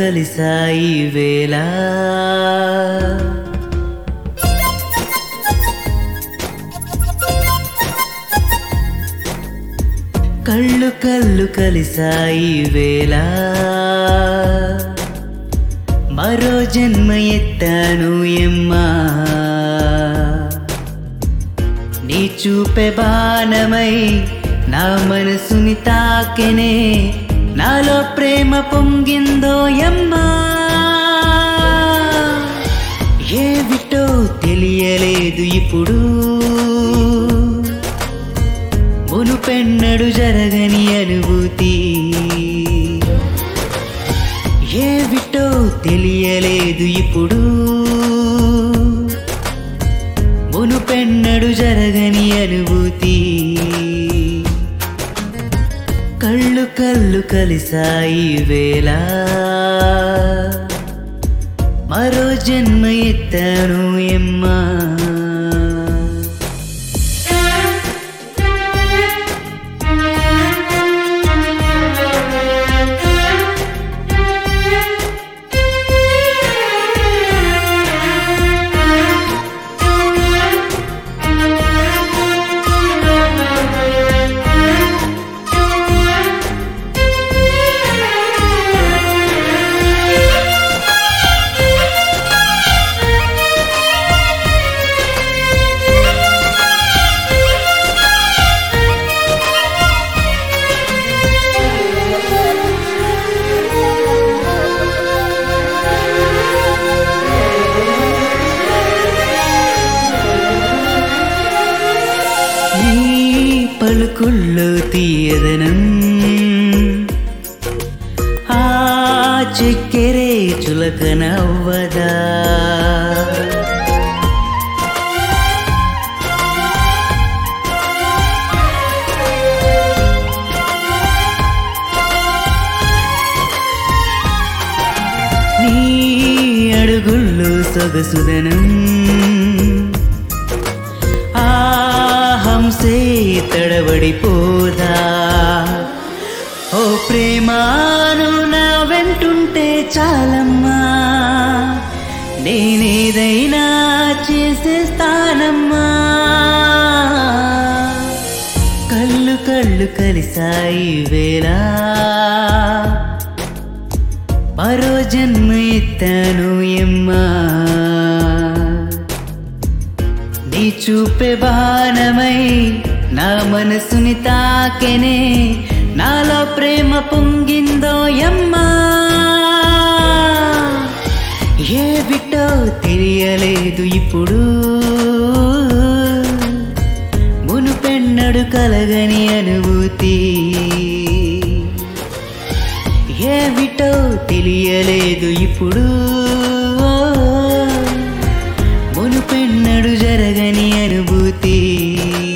కలిసాయి వేళ కళ్ళు కలిసాయి వేళ మరో జన్మ ఎత్తాను ఎమ్మా నీ చూపే బాణమై నా మనసుని తాకెనే నాలో ప్రేమ పొంగిందో యమ్మా ఏవిటో తెలియలేదు ఇప్పుడు మునుపెన్నడు జరగని అనుభూతి ఏవిటో తెలియలేదు ఇప్పుడు మునుపెన్నడు జరగని అనుభూతి కళ్ళు కలిసాయి వేళ మరో జన్మ ఎత్తాను ఎమ్మా పలుకుల్లో తీయదనం ఆ చెక్కెరే చులకనవ్వదా నీ అడుగుల్లో సొగసుదనం హంసే తడబడిపోదా ఓ ప్రేమాను నా వెంటుంటే చాలమ్మా నేనేదైనా చేసేస్తానమ్మా కళ్ళు కలిసాయి వేళ మరో జన్మ ఎత్తాను ఎమ్మా నీ చూపే బాణమై నా మనసుని తాకెనే నాలో ప్రేమ పొంగిందో యమ్మా ఏవిటో తెలియలేదు ఇప్పుడు మునుపెన్నడు కలగని అనుభూతి ఏవిటో తెలియలేదు ఇప్పుడు మునుపెన్నడు జరగని అనుభూతి